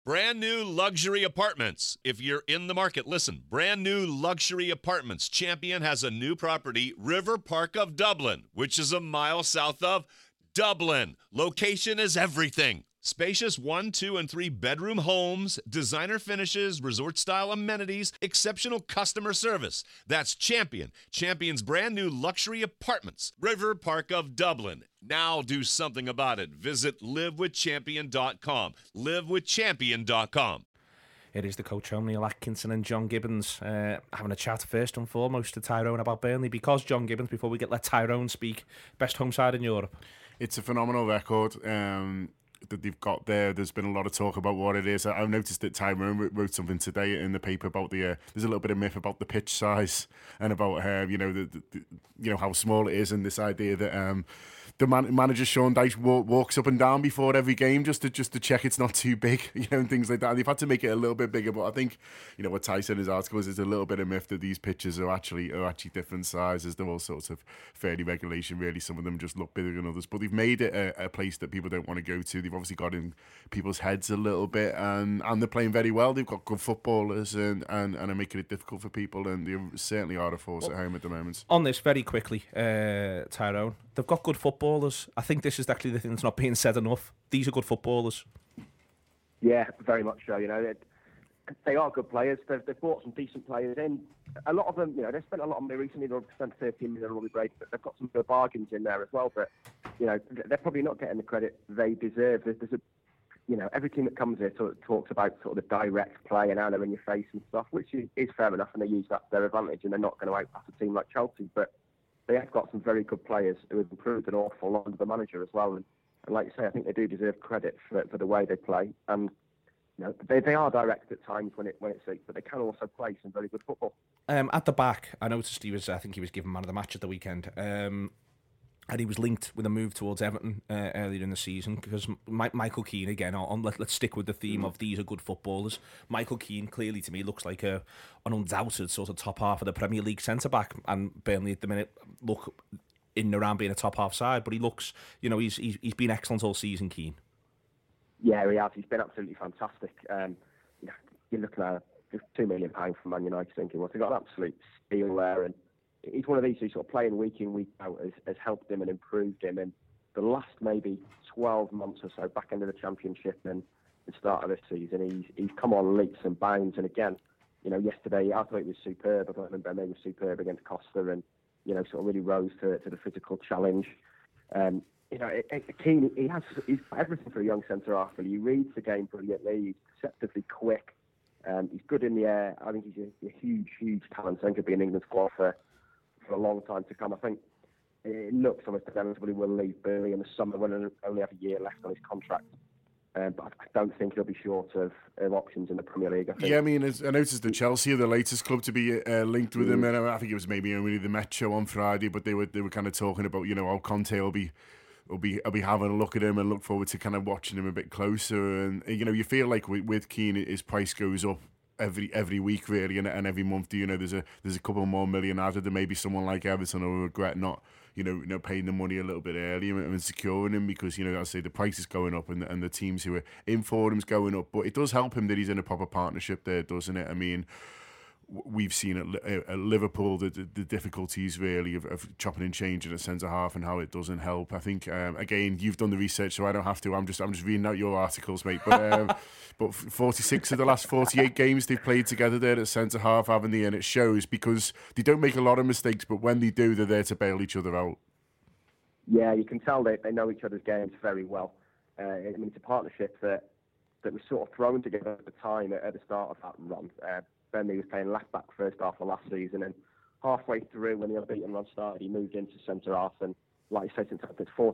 Brand new luxury apartments. If you're in the market, listen. Brand new luxury apartments. Champion has a new property, River Park of Dublin, which is a mile south of Dublin. Location is everything. Spacious 1, 2, and 3 bedroom homes, designer finishes, resort style amenities, exceptional customer service. That's Champion. Champion's brand new luxury apartments, River Park of Dublin. Now do something about it. Visit livewithchampion.com. Livewithchampion.com. It is the coach Neil Atkinson and John Gibbons having a chat first and foremost to Tyrone about Burnley, because John Gibbons, before we let Tyrone speak, best home side in Europe. It's a phenomenal record that they've got there. There's been a lot of talk about what it is. I've noticed that Tyrone wrote something today in the paper about there's a little bit of myth about the pitch size and about how small it is, and this idea that the manager Sean Dyche walks up and down before every game just to check it's not too big, and things like that. And they've had to make it a little bit bigger. But I think what Ty said in his article is it's a little bit of myth that these pitches are actually different sizes. They're all sorts of fairly regulation. Really, some of them just look bigger than others. But they've made it a place that people don't want to go to. They've obviously got in people's heads a little bit, and they're playing very well. They've got good footballers and are making it difficult for people, and they certainly are a force at home at the moment. On this, very quickly, Tyrone, they've got good footballers. I think this is actually the thing that's not being said enough. These are good footballers. Yeah, very much so. They are good players. They've brought some decent players in. A lot of them, they've spent a lot on me recently. They've spent 13 million on Robbie Brady, but they've got some good bargains in there as well. But they're probably not getting the credit they deserve. Every team that comes here talks about sort of the direct play and how they're in your face and stuff, which is fair enough, and they use that to their advantage, and they're not going to outpass a team like Chelsea. But they have got some very good players who have improved an awful lot under the manager as well. And like you say, I think they do deserve credit for the way they play. And they are direct at times when it suits, but they can also play some very good football. At the back, I noticed he was given man of the match at the weekend. And he was linked with a move towards Everton earlier in the season, because Michael Keane, again, let's stick with the theme of these are good footballers. Michael Keane clearly to me looks like an undoubted sort of top half of the Premier League centre-back, and Burnley at the minute look in and around being a top half side, but he looks, he's been excellent all season, Keane. Yeah, he has. He's been absolutely fantastic. You're looking at £2 million for Man United, thinking, well, they've got an absolute steal there, and he's one of these who sort of playing week in, week out has helped him and improved him. And the last maybe 12 months or so, back into the Championship and the start of this season, he's come on leaps and bounds. And again, yesterday I thought it was superb. I thought Mbembe was superb against Costa, and sort of really rose to the physical challenge. Keane, he's everything for a young centre half. He reads the game brilliantly. He's deceptively quick. He's good in the air. I think he's a huge talent. I think he'll be in England's squad for a long time to come. I think it looks almost inevitable he will leave Burnley in the summer when he only have a year left on his contract. But I don't think he'll be short of options in the Premier League. I think. Yeah, I mean, I noticed that Chelsea are the latest club to be linked with him, and I think it was maybe only the Met show on Friday, but they were kind of talking about how Conte will be having a look at him and look forward to kind of watching him a bit closer. And you feel like with Keane, his price goes up every week really, and every month. There's a couple more million added, and maybe someone like Everton will regret not paying the money a little bit earlier and securing him, because I say the price is going up and the teams who are in for him's going up. But it does help him that he's in a proper partnership there, doesn't it? I mean, we've seen at Liverpool the difficulties really of chopping and changing a centre half and how it doesn't help. I think again, you've done the research, so I don't have to. I'm just reading out your articles, mate. But but 46 of the last 48 games they've played together there at centre half, haven't they? And it shows, because they don't make a lot of mistakes, but when they do, they're there to bail each other out. Yeah, you can tell they know each other's games very well. I mean, it's a partnership that was sort of thrown together at the time at the start of that run. Burnley was playing left back first half of last season, and halfway through, when the unbeaten run started, he moved into centre half. And like you said, since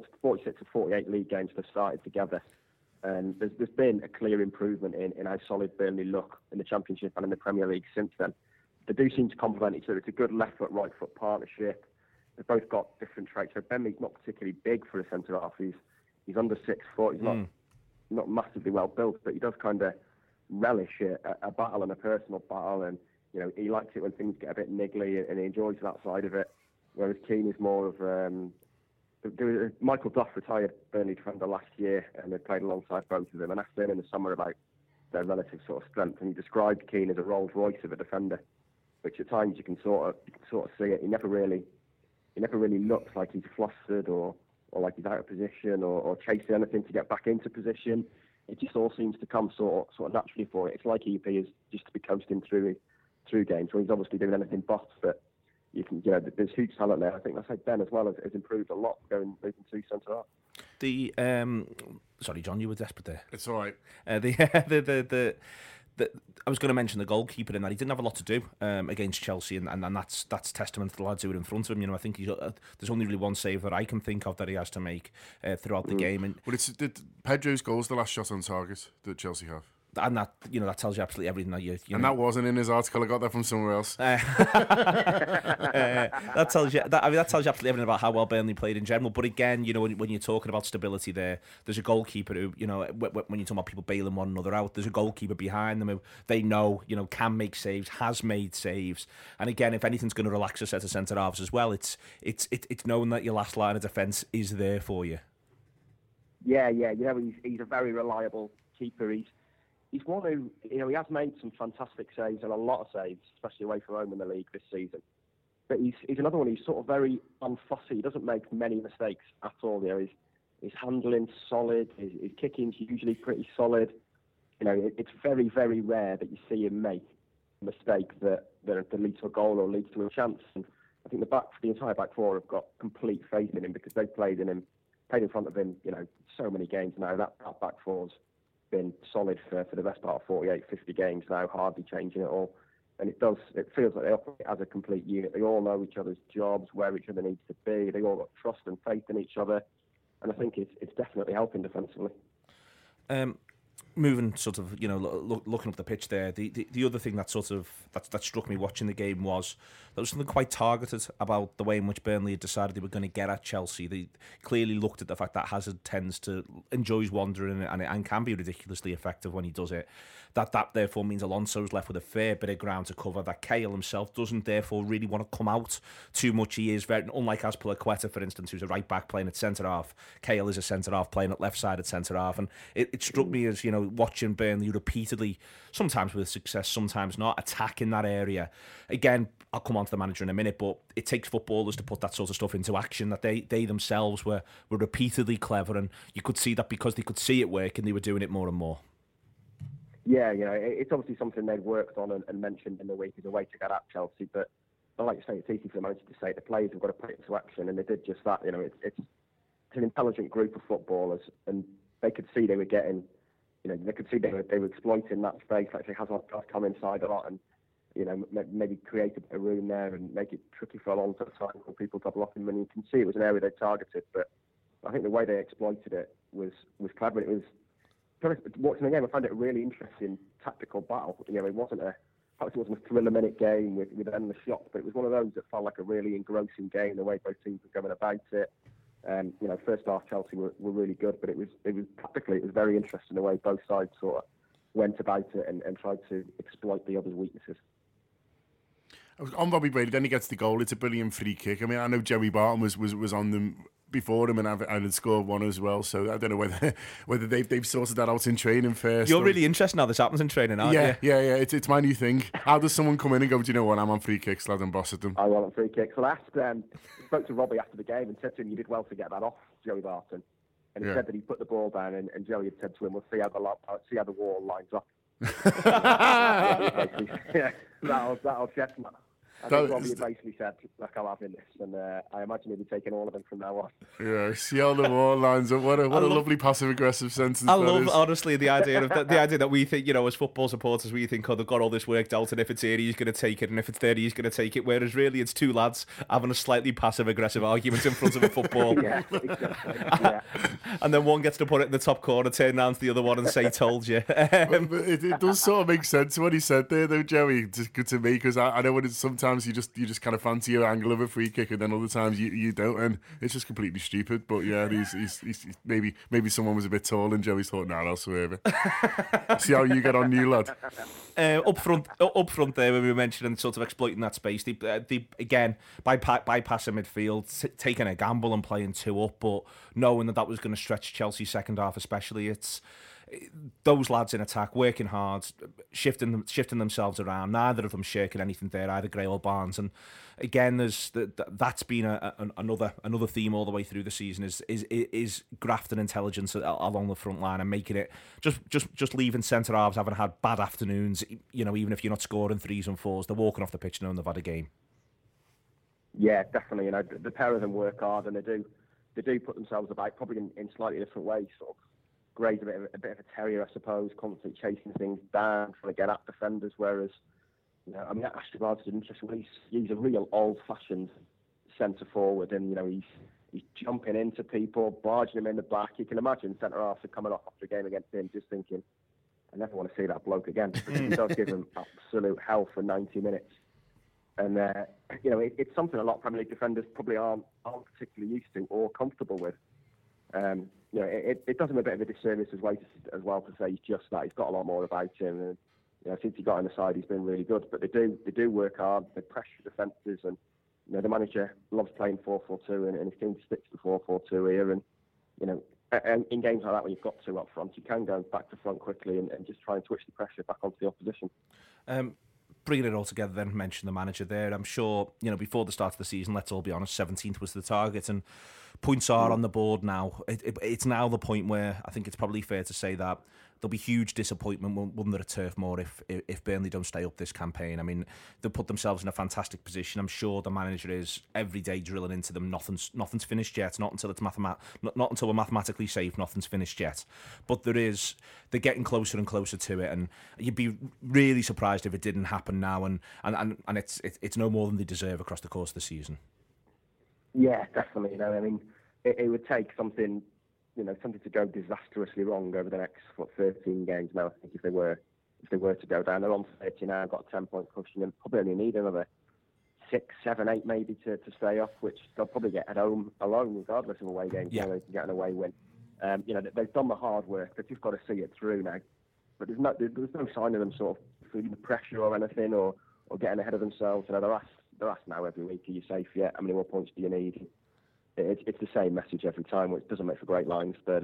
46 or 48 league games they've started together, and there's been a clear improvement in how solid Burnley look in the Championship and in the Premier League since then. They do seem to complement each other. It's a good left foot, right foot partnership. They've both got different traits. So Burnley's not particularly big for a centre half. He's under 6 foot. He's not massively well built, but he does kind of relish a battle and a personal battle, and he likes it when things get a bit niggly, and he enjoys that side of it. Whereas Keane is more of Michael Duff retired Burnley defender last year, and they played alongside both of them, and asked him in the summer about their relative sort of strength. And he described Keane as a Rolls Royce of a defender, which at times you can sort of see it. He never really looks like he's flustered or like he's out of position or chasing anything to get back into position. It just all seems to come sort of naturally for it. It's like EP is just to be coasting through games where he's obviously doing anything but there's huge talent there. I think I say Ben as well has improved a lot moving to centre half. Sorry, John, you were desperate there. It's all right. I was going to mention the goalkeeper in that he didn't have a lot to do against Chelsea, and that's testament to the lads who were in front of him. I think there's only really one save that I can think of that he has to make throughout the game. And Pedro's goal's the last shot on target that Chelsea have. And that that tells you absolutely everything that you and know. That wasn't in his article. I got that from somewhere else. That tells you absolutely everything about how well Burnley played in general. But again, when you're talking about stability, there's a goalkeeper who, when you're talking about people bailing one another out, there's a goalkeeper behind them who they know, can make saves, has made saves. And again, if anything's going to relax a set of centre halves as well, it's knowing that your last line of defence is there for you. Yeah. He's a very reliable keeper. He's one who, he has made some fantastic saves and a lot of saves, especially away from home in the league this season. But he's another one who's sort of very unfussy. He doesn't make many mistakes at all. His handling's solid. His kicking's usually pretty solid. It's very, very rare that you see him make a mistake that leads to a goal or leads to a chance. And I think the entire back four have got complete faith in him because they've played in front of him, so many games now. That back four's been solid for the best part of 48, 50 games now, hardly changing at all. And it feels like they operate as a complete unit. They all know each other's jobs, where each other needs to be. They all got trust and faith in each other. And I think it's definitely helping defensively. Moving sort of, looking up the pitch there, the other thing that that struck me watching the game was there was something quite targeted about the way in which Burnley had decided they were going to get at Chelsea. They clearly looked at the fact that Hazard enjoys wandering and can be ridiculously effective when he does it. That therefore means Alonso's left with a fair bit of ground to cover, that Cahill himself doesn't therefore really want to come out too much. He is very, unlike Azpilicueta, for instance, who's a right back playing at centre half. Cahill is a centre half playing at left side at centre half, and it struck me as watching Burnley repeatedly, sometimes with success, sometimes not, attacking that area. Again, I'll come on to the manager in a minute, but it takes footballers to put that sort of stuff into action. That they themselves were repeatedly clever, and you could see that because they could see it work and they were doing it more and more. Yeah, it's obviously something they've worked on and mentioned in the week as a way to get at Chelsea. But like you say, it's easy for the manager to say the players have got to put it into action, and they did just that. It's an intelligent group of footballers, and they could see they were getting. They could see they were exploiting that space. Like, Hazard come inside a lot and, maybe create a bit of room there and make it tricky for Alonso to try and call people to block him. And you can see it was an area they targeted. But I think the way they exploited it was clever. It was, watching the game, I found it a really interesting tactical battle. It wasn't a thriller-minute game with endless shots, but it was one of those that felt like a really engrossing game, the way both teams were going about it. First half Chelsea were really good, but it was tactically it was very interesting the way both sides sort of went about it and tried to exploit the other's weaknesses. On Bobby Brady, then he gets the goal. It's a brilliant free kick. I mean, I know Joey Barton was on them before him and had scored one as well. So I don't know whether they've sorted that out in training first. You're really interested how this happens in training, aren't you? Yeah. It's my new thing. How does someone come in and go, do you know what, I'm on free kicks, lad, and boss at them? I want on free kicks. Well, I spoke to Robbie after the game and said to him, you did well to get that off Joey Barton. And he said that he put the ball down and Joey had said to him, we'll see how the wall lines up. That'll chestnut. I think Robbie basically said, look, I'm having this, and I imagine he'll be taking all of them from now on. Yeah, see how the wall lines up. What a lovely passive-aggressive sentence. I love, honestly, the idea that we think, as football supporters, we think, they've got all this worked out, and if it's here, he's going to take it, and if it's there, he's going to take it, whereas really it's two lads having a slightly passive-aggressive argument in front of a football. Yeah, exactly. Yeah. And then one gets to put it in the top corner, turn around to the other one and say, told you. But it does sort of make sense what he said there, though, Joey, to me, because I know when it's sometimes you just kind of fancy your angle of a free kick, and then other times you don't, and it's just completely stupid. But yeah, he's maybe someone was a bit tall, and Joey's thought, nah, I'll swerve it. See how you get on, new lad. Up front there, when we were mentioning sort of exploiting that space, they again bypassing midfield, taking a gamble and playing two up, but knowing that was going to stretch Chelsea's second half, especially those lads in attack, working hard, shifting themselves around. Neither of them shirking anything there, either Gray or Barnes. And again, that's been another theme all the way through the season is graft and intelligence along the front line and making it just leaving centre halves having had bad afternoons. Even if you're not scoring 3s and 4s, they're walking off the pitch knowing they've had a game. Yeah, definitely. The pair of them work hard, and they do put themselves about, probably in slightly different ways. Sort of Gray's a bit of a terrier, I suppose, constantly chasing things down, trying to get at defenders. Whereas, Ashley Barnes is interesting. He's a real old-fashioned centre forward, and he's jumping into people, barging them in the back. You can imagine centre halves are coming off after a game against him, just thinking, I never want to see that bloke again. He does give him absolute hell for 90 minutes. And it's something a lot of Premier League defenders probably aren't particularly used to or comfortable with. It does him a bit of a disservice as well to say he's just that. He's got a lot more about him, and since he got on the side, he's been really good. But they do work hard. They pressure defences, and the manager loves playing 4-4-2, and he's keen to stick to the 4-4-2 here. And in games like that, when you've got 2 up front, you can go back to front quickly and just try and switch the pressure back onto the opposition. Bringing it all together, then mention the manager there. I'm sure, before the start of the season, let's all be honest, 17th was the target, and points are on the board now. It's now the point where I think it's probably fair to say that there'll be huge disappointment under a Turf Moor if Burnley don't stay up this campaign. I mean, they'll put themselves in a fantastic position. I'm sure the manager is every day drilling into them. Nothing's finished yet. Not until we're mathematically safe. Nothing's finished yet. But they're getting closer and closer to it, and you'd be really surprised if it didn't happen now. And it's no more than they deserve across the course of the season. Yeah, definitely. It would take something to go disastrously wrong over the next 13 games now. I think if they were to go down, they're on 30 now, got a 10-point cushion, and probably only need another 6, 7, 8 maybe to stay up, which they'll probably get at home alone, regardless of away games. Yeah. They can get an away win. They've done the hard work. They've just got to see it through now. But there's no sign of them sort of feeling the pressure or anything, or getting ahead of themselves. They're asked now every week, are you safe yet? How many more points do you need? It's the same message every time, which doesn't make for great lines, but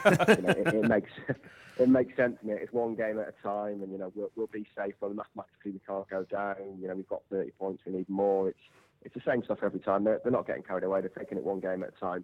it makes sense. It's one game at a time, and we'll be safe. Well, mathematically we can't go down. We've got 30 points, we need more. It's the same stuff every time. They're not getting carried away. They're taking it one game at a time.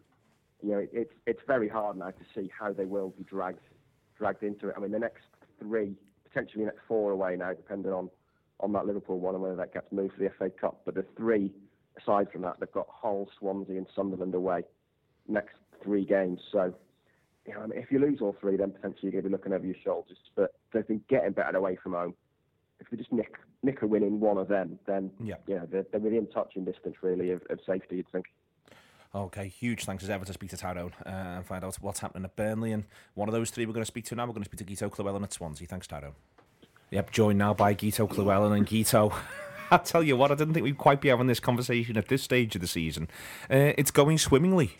It's very hard now to see how they will be dragged into it. I mean, the next 3, potentially the next 4 away now, depending on that Liverpool one and whether that gets moved for the FA Cup. But the 3. Aside from that, they've got Hull, Swansea and Sunderland away next 3 games. So, if you lose all 3, then potentially you're going to be looking over your shoulders. But they've been getting better away from home. If they just nick a win in one of them, then they're within touching distance, really, of safety, you'd think. Okay, huge thanks as ever to speak to Tyrone and find out what's happening at Burnley. And one of those 3 we're going to speak to now, we're going to speak to Guito Llewellyn at Swansea. Thanks, Tyrone. Yep, joined now by Guito Llewellyn. And Guito, I tell you what, I didn't think we'd quite be having this conversation at this stage of the season. It's going swimmingly.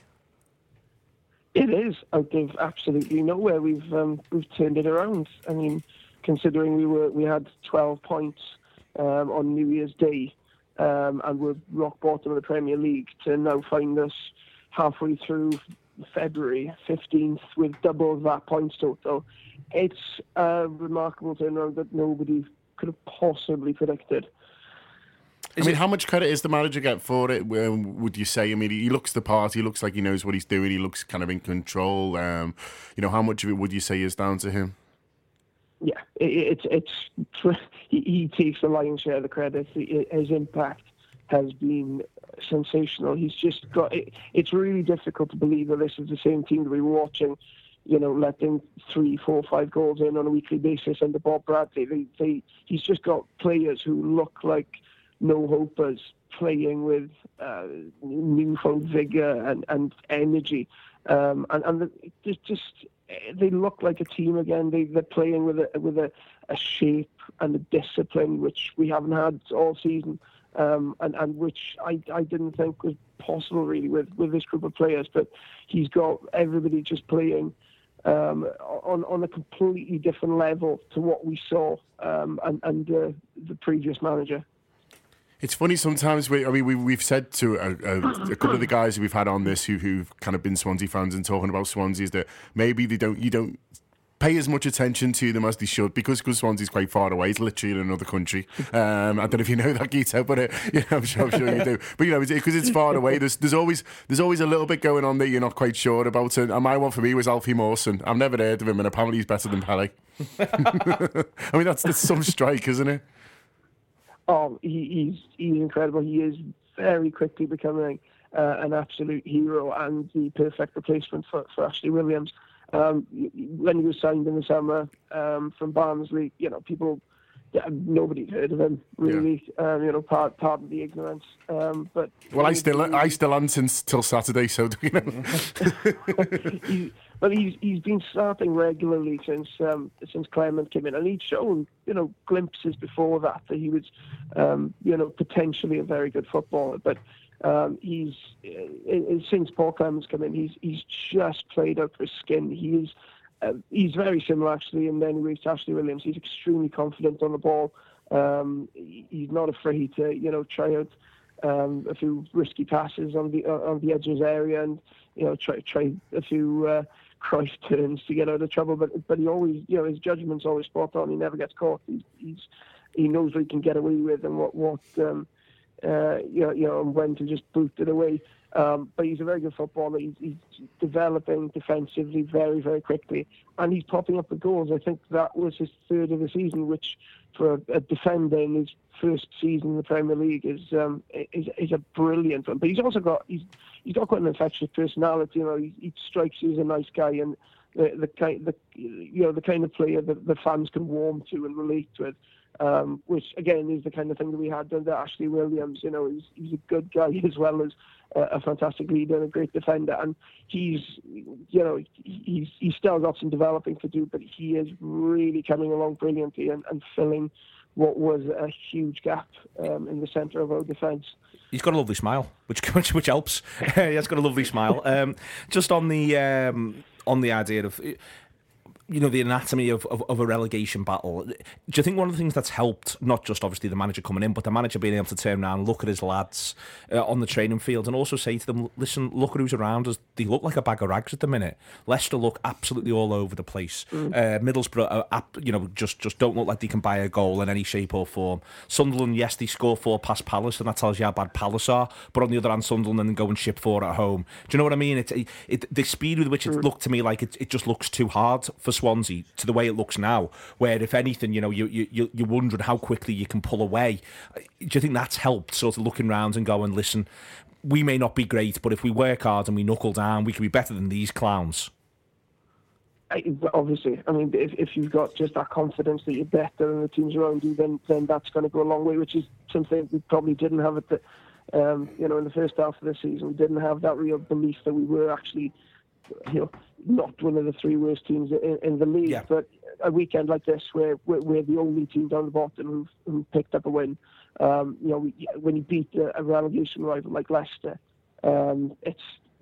It is. Out of absolutely nowhere, we've turned it around. I mean, considering we had 12 points on New Year's Day, and we're rock bottom of the Premier League, to now find us halfway through February 15th with double that points total. It's a remarkable turnaround that nobody could have possibly predicted. How much credit is the manager get for it, would you say? I mean, he looks the part, he looks like he knows what he's doing, he looks kind of in control. How much of it would you say is down to him? Yeah, he takes the lion's share of the credit. His impact has been sensational. He's just got it. It's really difficult to believe that this is the same team that we were watching, letting 3, 4, 5 goals in on a weekly basis under Bob Bradley. He's just got players who look like no-hopers playing with newfound vigour and energy. And they look like a team again. They're playing with a shape and a discipline which we haven't had all season, and which I didn't think was possible really with this group of players. But he's got everybody just playing on a completely different level to what we saw and the previous manager. It's funny sometimes. We've said to a couple of the guys who we've had on this who've kind of been Swansea fans and talking about Swansea is that maybe you don't pay as much attention to them as they should, because Swansea's quite far away. It's literally in another country. I don't know if you know that, Gita, but I'm sure you do. But because it's far away, there's always a little bit going on that you're not quite sure about. And my one for me was Alfie Mawson. I've never heard of him, and apparently he's better than Pele. I mean, that's some strike, isn't it? Oh, he's incredible. He is very quickly becoming an absolute hero and the perfect replacement for Ashley Williams. When he was signed in the summer from Barnsley, nobody heard of him really. Yeah. Pardon the ignorance. But I still hadn't since till Saturday. So he's been starting regularly since Clement came in, and he'd shown glimpses before that he was potentially a very good footballer. But he's since Paul Clements come in, he's just played out for his skin. He's very similar, actually, in many ways to Ashley Williams. He's extremely confident on the ball. He's not afraid to, try out a few risky passes on the edge of his area, and try a few Cruyff turns to get out of trouble. But he always, his judgment's always spot on. He never gets caught. He knows what he can get away with and what and when to just boot it away. But he's a very good footballer. He's developing defensively very, very quickly, and he's popping up the goals. I think that was his third of the season, which for a defender in his first season in the Premier League is a brilliant one. But he's also got quite an infectious personality. He strikes you as a nice guy, and the kind of player that the fans can warm to and relate with. Which again is the kind of thing that we had under Ashley Williams. He's a good guy as well as a fantastic leader and a great defender, and he's still got some developing to do, but he is really coming along brilliantly and filling what was a huge gap in the centre of our defence. He's got a lovely smile, which helps. He has got a lovely smile. Just on the idea of, the anatomy of a relegation battle. Do you think one of the things that's helped, not just obviously the manager coming in, but the manager being able to turn around, look at his lads on the training field and also say to them, listen, look at who's around us. They look like a bag of rags at the minute. Leicester look absolutely all over the place. Middlesbrough, just don't look like they can buy a goal in any shape or form. Sunderland, yes, they score 4 past Palace, and that tells you how bad Palace are. But on the other hand, Sunderland then go and ship 4 at home. Do you know what I mean? The speed with which it looked to me like it just looks too hard for Swansea to the way it looks now, where if anything, you're wondering how quickly you can pull away. Do you think that's helped, sort of looking round and going, listen, we may not be great, but if we work hard and we knuckle down, we can be better than these clowns? Obviously, I mean, if you've got just that confidence that you're better than the teams around you, then that's going to go a long way, which is something we probably didn't have at the in the first half of the season. We didn't have that real belief that we were actually not one of the 3 worst teams in the league. Yeah. But a weekend like this, where we're the only team down the bottom who picked up a win, when you beat a relegation rival like Leicester, it's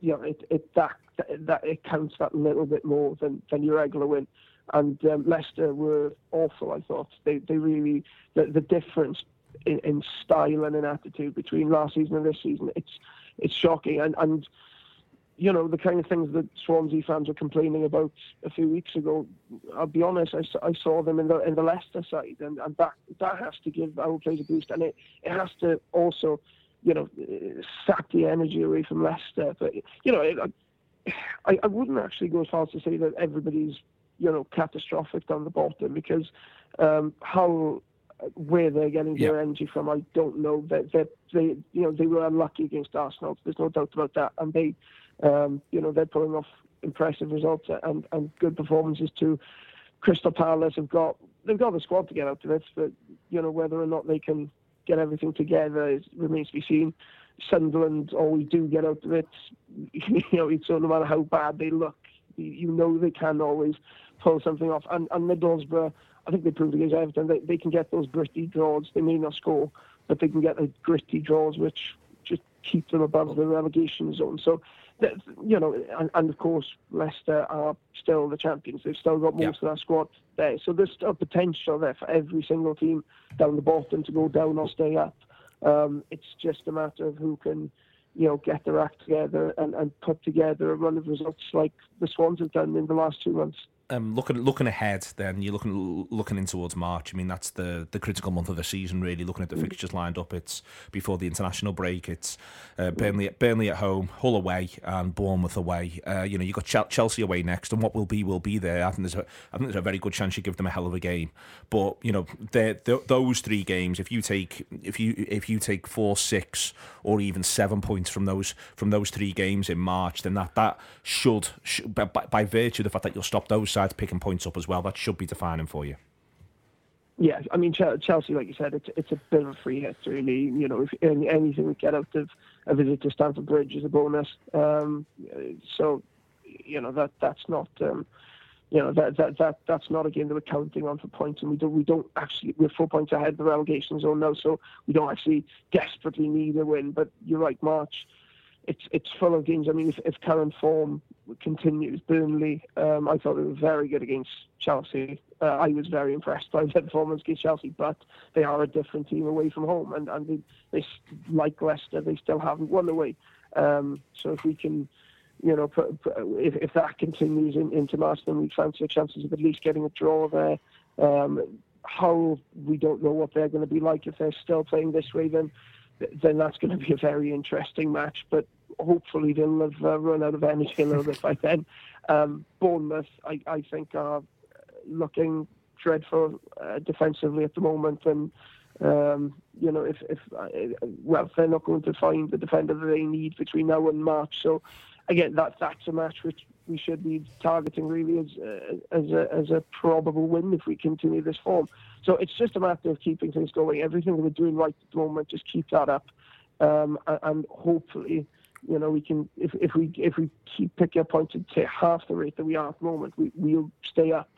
it counts that little bit more than your regular win. And Leicester were awful. I thought they really the difference in style and in attitude between last season and this season, it's shocking. And the kind of things that Swansea fans were complaining about a few weeks ago, I'll be honest, I saw them in the Leicester side, and that has to give our players a boost, and it has to also, sap the energy away from Leicester. But, I wouldn't actually go as far as to say that everybody's, catastrophic down the bottom, because where they're getting their energy from, I don't know. They were unlucky against Arsenal. There's no doubt about that, and they. They're pulling off impressive results and good performances too. Crystal Palace they've got the squad to get out of it, but whether or not they can get everything together remains to be seen. Sunderland always do get out of it. So no matter how bad they look, they can always pull something off. And Middlesbrough, I think they proved against Everton that they can get those gritty draws. They may not score, but they can get those gritty draws which just keep them above the relegation zone. So. And of course, Leicester are still the champions. They've still got most of that squad there. So there's still potential there for every single team down the bottom to go down or stay up. It's just a matter of who can, get their act together and put together a run of results like the Swans have done in the last 2 months. Looking ahead, then you're looking in towards March. I mean, that's the critical month of the season, really. Looking at the fixtures lined up, it's before the international break. It's Burnley at home, Hull away, and Bournemouth away. You've got Chelsea away next, and what will be there. I think there's a very good chance you give them a hell of a game. But those 3 games, if you take 4, 6, or even 7 points from those 3 games in March, then that should by virtue of the fact that you'll stop those sides picking points up as well, that should be defining for you. Yeah, I mean, Chelsea, like you said, it's a bit of a free hit, really. If anything we get out of a visit to Stamford Bridge is a bonus. So, that's not, that's not a game that we're counting on for points, and we don't actually, we're 4 points ahead of the relegation zone now, so we don't actually desperately need a win. But you're right, March, it's full of games. I mean, if current form continues, Burnley, I thought they were very good against Chelsea. I was very impressed by their performance against Chelsea, but they are a different team away from home, and they like Leicester, they still haven't won away. So if we can, if that continues into March, then we fancy our chances of at least getting a draw there. How we don't know what they're going to be like if they're still playing this way, then that's going to be a very interesting match. But hopefully they'll have run out of energy a little bit by then. Bournemouth, I think, are looking dreadful defensively at the moment, and if they're not going to find the defender that they need between now and March. So again, that's a match which we should be targeting really as a probable win if we continue this form. So it's just a matter of keeping things going. Everything that we're doing right at the moment, just keep that up, and hopefully, we can. If we keep picking up points at say half the rate that we are at the moment, we'll stay up.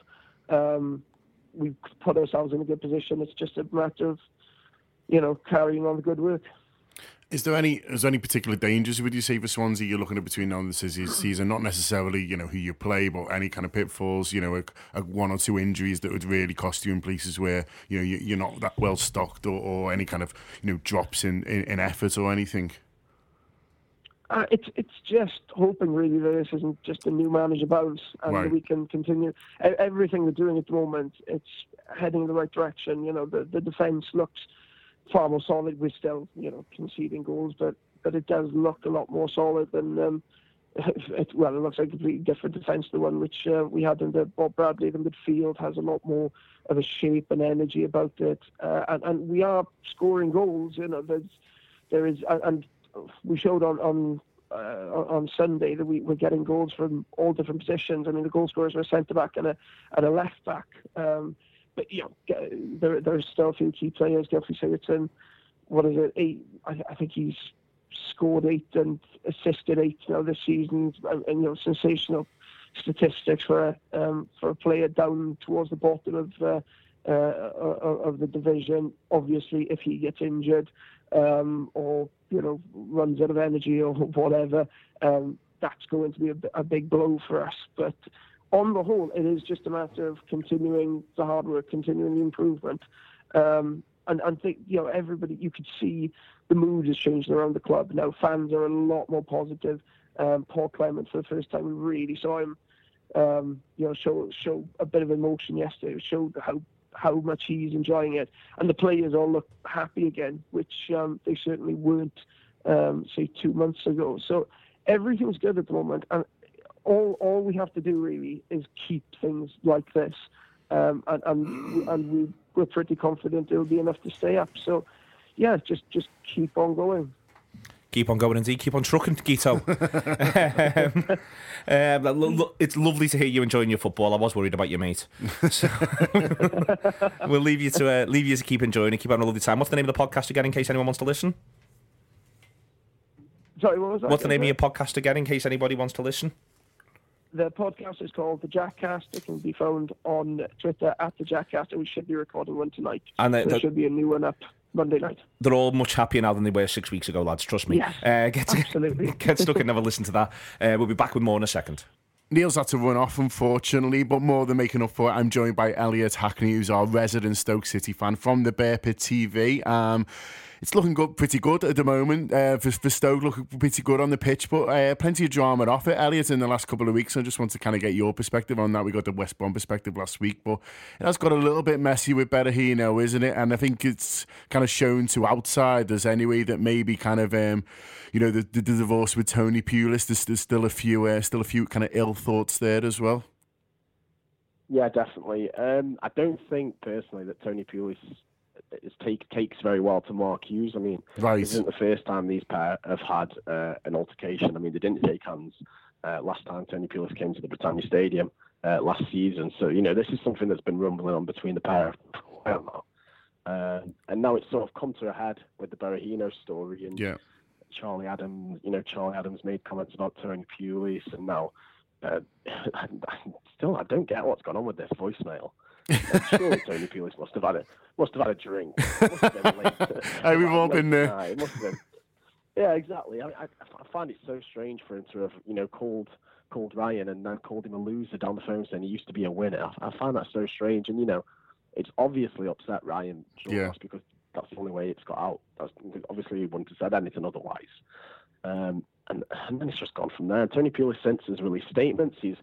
We've put ourselves in a good position. It's just a matter of carrying on the good work. Is there any particular dangers, would you say, for Swansea you're looking at between now and the season? Not necessarily, who you play, but any kind of pitfalls, a 1 or 2 injuries that would really cost you in places where, you're not that well stocked, or any kind of, drops in effort or anything? It's just hoping really that this isn't just a new manager bounce, and that we can continue. Everything we're doing at the moment, it's heading in the right direction. The defence looks far more solid. We're still, conceding goals, but it does look a lot more solid than it looks like a completely different defence. The one which we had under Bob Bradley. The midfield has a lot more of a shape and energy about it, and we are scoring goals. There is, and we showed on Sunday that we're getting goals from all different positions. I mean, the goal scorers were a centre back and a left back. But there's still a few key players. Geoffrey Sigurdsson, 8? I think he's scored 8 and assisted 8 now this season, and sensational statistics for a player down towards the bottom of the division. Obviously, if he gets injured or runs out of energy or whatever, that's going to be a big blow for us. But on the whole, it is just a matter of continuing the hard work, continuing the improvement, and think, everybody, you could see the mood is changing around the club now. Fans are a lot more positive. Paul Clement, for the first time, we really saw him, show a bit of emotion yesterday. It showed how much he's enjoying it, and the players all look happy again, which they certainly weren't, say 2 months ago. So everything's good at the moment, and all we have to do really is keep things like this, and we're pretty confident it'll be enough to stay up. So yeah, just keep on going. Keep on going indeed. Keep on trucking, Guito. It's lovely to hear you enjoying your football. I was worried about you, mate. So we'll leave you to keep enjoying it. Keep having a lovely time. What's the name of the podcast again, in case anyone wants to listen? Sorry, what was that? What's the name of your podcast again, in case anybody wants to listen? The podcast is called The Jackcast. It can be found on Twitter at The Jackcast, and we should be recording one tonight. And there should be a new one up Monday night. They're all much happier now than they were 6 weeks ago, lads. Trust me. Yes, absolutely. Get stuck and have a listen to that. We'll be back with more in a second. Neil's had to run off, unfortunately, but more than making up for it, I'm joined by Elliot Hackney, who's our resident Stoke City fan from the Bear Pit TV. It's looking good, pretty good at the moment for Stoke, looking pretty good on the pitch, but plenty of drama off it, Elliot, in the last couple of weeks. I just want to kind of get your perspective on that. We got the West Brom perspective last week, but it has got a little bit messy with Berahino, isn't it? And I think it's kind of shown to outsiders anyway that maybe kind of, the divorce with Tony Pulis, there's still a few kind of ill thoughts there as well. Yeah, definitely. I don't think personally that Tony Pulis takes very well to Mark Hughes. I mean, This isn't the first time these pair have had an altercation. I mean, they didn't shake hands last time Tony Pulis came to the Britannia Stadium last season. So, this is something that's been rumbling on between the pair for a while now. And now it's sort of come to a head with the Berahino story. And Charlie Adams made comments about Tony Pulis, and now I don't get what's gone on with this voicemail. Surely Tony Pulis must have had a drink. Must have been late. Hey, we've all been there. It must have been. Yeah, exactly. I find it so strange for him to have called Ryan and then called him a loser down the phone saying he used to be a winner. I find that so strange, and it's obviously upset Ryan Shawcross because that's the only way it's got out. Obviously he wouldn't have said anything otherwise. And then it's just gone from there. Tony Pulis since has released statements. He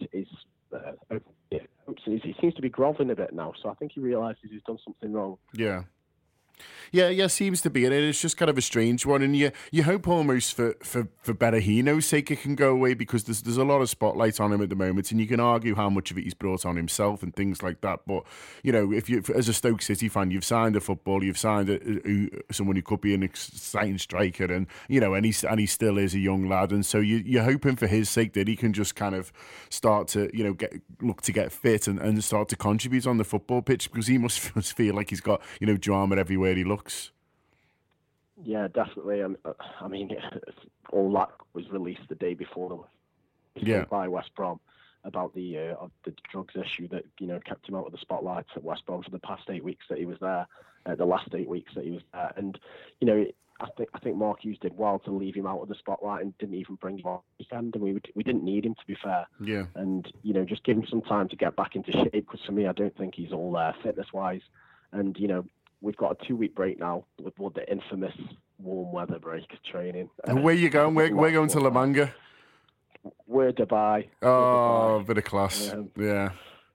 seems to be grovelling a bit now, so I think he realises he's done something wrong. Yeah, seems to be. And it's just kind of a strange one. And you hope almost for Berahino's sake it can go away, because there's a lot of spotlight on him at the moment, and you can argue how much of it he's brought on himself and things like that. But, if you, as a Stoke City fan, you've signed a footballer, you've signed someone who could be an exciting striker, and, and he still is a young lad. And so you're hoping for his sake that he can just kind of start to, look to get fit and start to contribute on the football pitch, because he must feel like he's got, drama everywhere he looks. Yeah, definitely. I mean, all that was released the day before by West Brom about the drugs issue that kept him out of the spotlight at West Brom for the past 8 weeks that he was there, the last 8 weeks that he was there. And I think Mark Hughes did well to leave him out of the spotlight and didn't even bring him on weekend, and we didn't need him, to be fair. Yeah. And just give him some time to get back into shape, because for me, I don't think he's all there fitness wise. And we've got a 2-week break now with the infamous warm weather break training. Where you going? We're going to La Manga. We're Dubai. Oh, a bit of class. Yeah.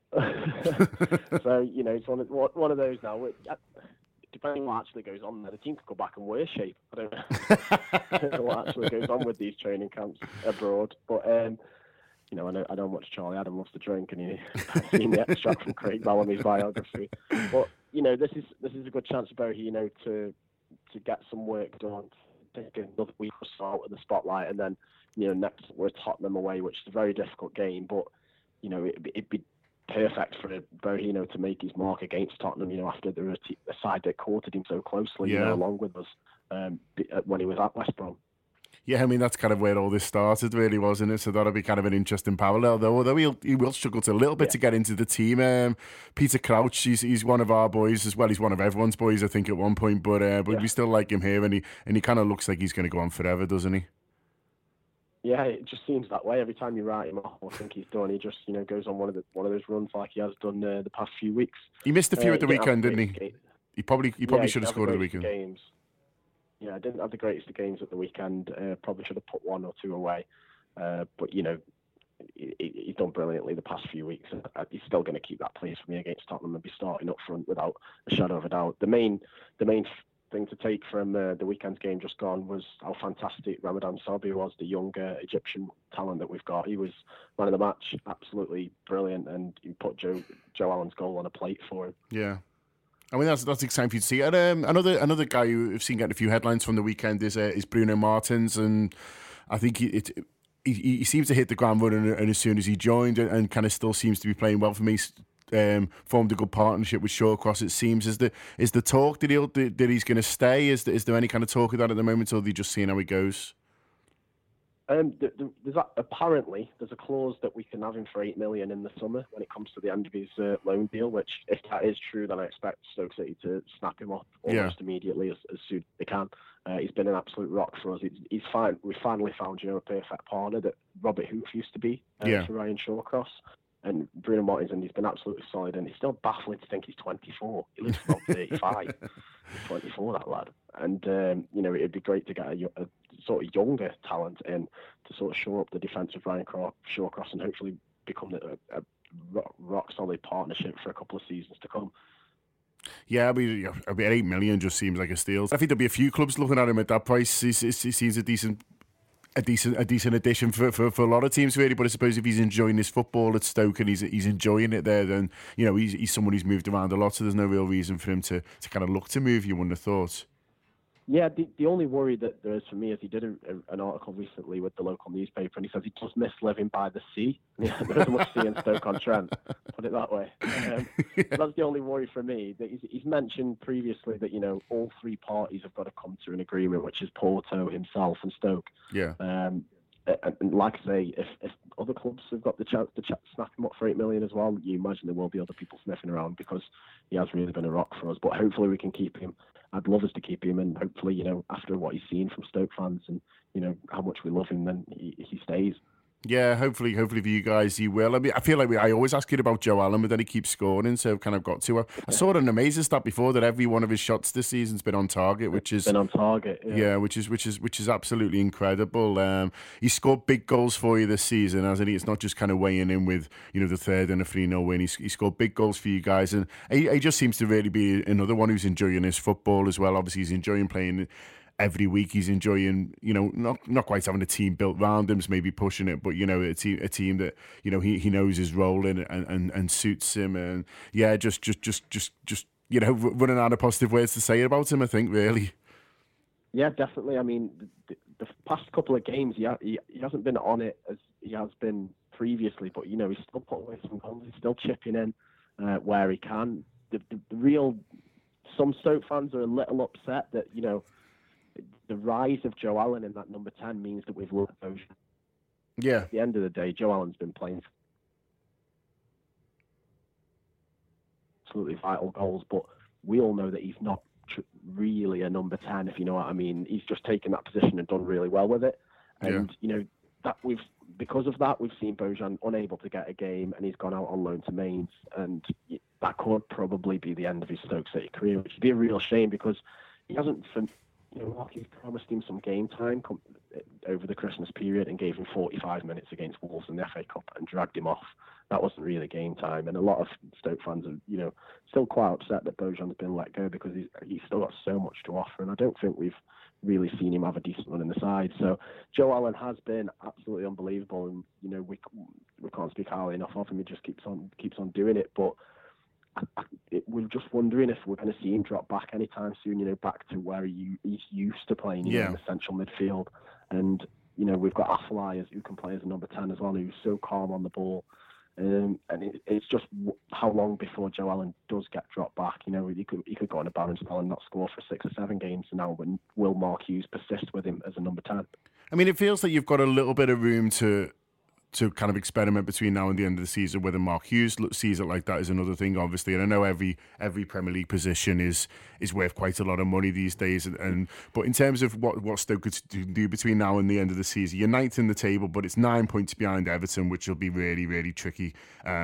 So it's one of those now. Depending on what actually goes on there, the team could go back and worship. I don't know what actually goes on with these training camps abroad, but I know how much Charlie Adam loves to drink, and I've seen the extract from Craig Bellamy's biography. But this is a good chance for Berahino to get some work done, take another week or so out of the spotlight, and then next we're Tottenham away, which is a very difficult game. But it'd be perfect for Berahino to make his mark against Tottenham. After the side that courted him so closely, along with us when he was at West Brom. Yeah, I mean, that's kind of where all this started, really, wasn't it? So that'll be kind of an interesting parallel, although he will struggle to a little bit to get into the team. Peter Crouch, he's one of our boys as well. He's one of everyone's boys, I think, at one point. But we still like him here, and he kind of looks like he's going to go on forever, doesn't he? Yeah, it just seems that way. Every time you write him off, I think he's done. He just goes on one of those runs like he has done the past few weeks. He missed a few at the weekend, didn't he? He probably should have scored at the weekend. Games. Yeah, I didn't have the greatest of games at the weekend. Probably should have put 1 or 2 away. But he's done brilliantly the past few weeks. He's still going to keep that place for me against Tottenham and be starting up front without a shadow of a doubt. The main thing to take from the weekend's game just gone was how fantastic Ramadan Sobhi was, the younger Egyptian talent that we've got. He was man of the match, absolutely brilliant, and he put Joe Allen's goal on a plate for him. Yeah. I mean, that's exciting for you to see. And, another guy who I've seen getting a few headlines from the weekend is Bruno Martins, and I think he seems to hit the ground running, and as soon as he joined, and kind of still seems to be playing well for me. Formed a good partnership with Shawcross. It seems is the talk that he's going to stay. Is there any kind of talk of that at the moment, or are they just seeing how he goes? Apparently, there's a clause that we can have him for $8 million in the summer when it comes to the end of his loan deal. Which, if that is true, then I expect Stoke City to snap him up almost immediately as soon as they can. He's been an absolute rock for us. He's fine. We finally found a perfect partner that Robert Hoof used to be for Ryan Shawcross. And Bruno Martins, he's been absolutely solid, and it's still baffling to think he's 24. He looks about 35. He's 24, that lad. And, it'd be great to get a sort of younger talent in to sort of shore up the defence of Ryan Shawcross and hopefully become a rock-solid partnership for a couple of seasons to come. Yeah, I mean, $8 million just seems like a steal. I think there'll be a few clubs looking at him at that price. He seems a decent addition for a lot of teams, really. But I suppose if he's enjoying his football at Stoke and he's enjoying it there, then he's someone who's moved around a lot. So there's no real reason for him to kind of look to move. You wouldn't have thought. Yeah, the only worry that there is for me is he did an article recently with the local newspaper, and he says he does miss living by the sea. Yeah, there isn't much sea in Stoke-on-Trent, put it that way. That's the only worry for me. That he's mentioned previously that all three parties have got to come to an agreement, which is Porto, himself, and Stoke. Yeah. And like I say, if other clubs have got the chance to snap him up for $8 million as well, you imagine there will be other people sniffing around because he has really been a rock for us. But hopefully we can keep him. I'd love us to keep him, and hopefully, after what he's seen from Stoke fans and how much we love him, then he stays. Yeah, hopefully for you guys, he will. I mean, I feel like I always ask you about Joe Allen, but then he keeps scoring, so I've kind of got to. I saw an amazing stat before that every one of his shots this season's been on target, which is been on target. Yeah, which is absolutely incredible. He scored big goals for you this season, hasn't he? It's not just kind of weighing in with the third and a 3-0 win. He scored big goals for you guys, and he just seems to really be another one who's enjoying his football as well. Obviously, he's enjoying playing every week. He's enjoying, not quite having a team built around him, maybe pushing it, but a team that he knows is rolling and suits him, and yeah, just running out of positive words to say about him. I think really. Yeah, definitely. I mean, the past couple of games, he hasn't been on it as he has been previously, but he's still putting away some goals. He's still chipping in where he can. Some Stoke fans are a little upset that the rise of Joe Allen in that number 10 means that we've lost those. Yeah. At the end of the day, Joe Allen's been playing absolutely vital goals, but we all know that he's not really a number 10, if you know what I mean. He's just taken that position and done really well with it. And, that because of that, we've seen Bojan unable to get a game, and he's gone out on loan to Mainz, and that could probably be the end of his Stoke City career, which would be a real shame because he hasn't... Marky's promised him some game time over the Christmas period and gave him 45 minutes against Wolves in the FA Cup and dragged him off. That wasn't really game time, and a lot of Stoke fans are, still quite upset that Bojan's been let go because he's still got so much to offer, and I don't think we've really seen him have a decent run in the side. So Joe Allen has been absolutely unbelievable, and we can't speak highly enough of him. He just keeps on doing it, but. We're just wondering if we're going to see him drop back anytime soon, back to where he's used to playing in the central midfield. And, we've got Afellay who can play as a number 10 as well, who's so calm on the ball. And it's just how long before Joe Allen does get dropped back. He could go on a barren spell and not score for 6 or 7 games now, when will Mark Hughes persist with him as a number 10? I mean, it feels like you've got a little bit of room to kind of experiment between now and the end of the season. Whether Mark Hughes sees it like that is another thing, obviously. And I know every Premier League position is worth quite a lot of money these days. But in terms of what Stoke could do between now and the end of the season, you're ninth in the table, but it's 9 points behind Everton, which will be really, really tricky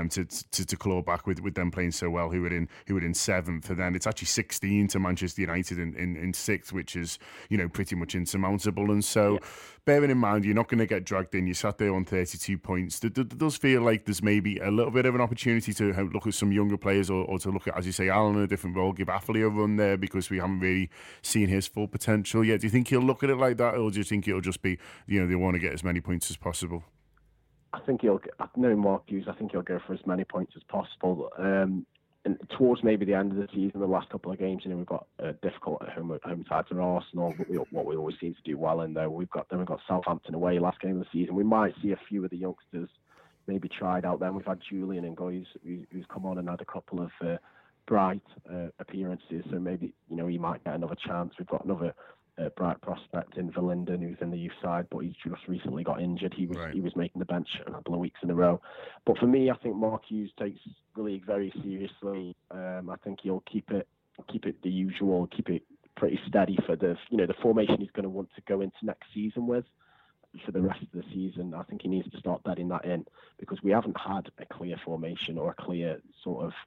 to claw back with them playing so well. Who are in seventh, and then it's actually 16 to Manchester United in sixth, which is pretty much insurmountable. And so, bearing in mind you're not going to get dragged in, you sat there on 32 points. It does feel like there's maybe a little bit of an opportunity to look at some younger players, or to look at, as you say, Allen in a different role, give Afellay a run there, because we haven't really seen his full potential yet. Do you think he'll look at it like that, or do you think it'll just be, they want to get as many points as possible? I think knowing Mark Hughes, I think he'll go for as many points as possible. And towards maybe the end of the season, the last couple of games, we've got difficult at home side to Arsenal, but what we always seem to do well in there. We've got Southampton away last game of the season. We might see a few of the youngsters maybe tried out then. We've had Julian and Goyes who's come on and had a couple of bright appearances, so maybe he might get another chance. We've got another bright prospect in Verlinden, who's in the youth side, but he's just recently got injured. He was making the bench a couple of weeks in a row. But for me, I think Mark Hughes takes the league very seriously. I think he'll keep it the usual, keep it pretty steady for the formation he's going to want to go into next season with. for the rest of the season. I think he needs to start bedding that in, because we haven't had a clear formation or a clear sort of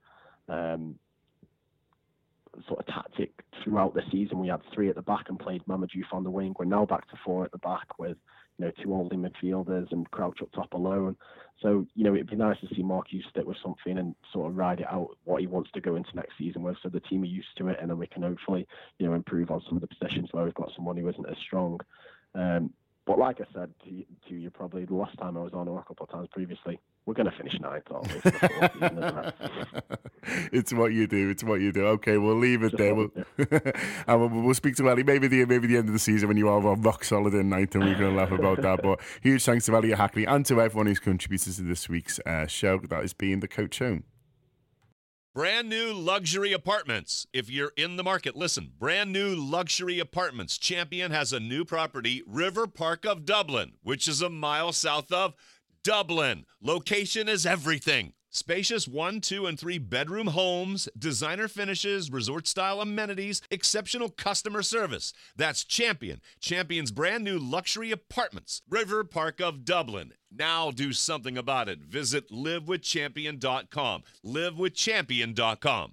tactic throughout the season. We had 3 at the back and played Mamadou on the wing. We're now back to 4 at the back with 2 holding midfielders and Crouch up top alone. So it'd be nice to see Mark Hughes stick with something and sort of ride it out what he wants to go into next season with, so the team are used to it, and then we can hopefully improve on some of the positions where we've got someone who isn't as strong. But like I said to you probably the last time I was on, or a couple of times previously, we're going to finish 9th, aren't we? It's what you do. It's what you do. Okay, we'll leave it there. We'll speak to Ellie maybe the end of the season when you are rock solid in 9th, and we can laugh about that. But huge thanks to Elliot Hackley and to everyone who's contributed to this week's show. That has been the Coach Home. Brand new luxury apartments. If you're in the market, listen. Brand new luxury apartments. Champion has a new property, River Park of Dublin, which is a mile south of Dublin. Location is everything. Spacious 1, 2, and 3 bedroom homes, designer finishes, resort-style amenities, exceptional customer service. That's Champion. Champion's brand new luxury apartments, River Park of Dublin. Now do something about it. Visit livewithchampion.com. livewithchampion.com.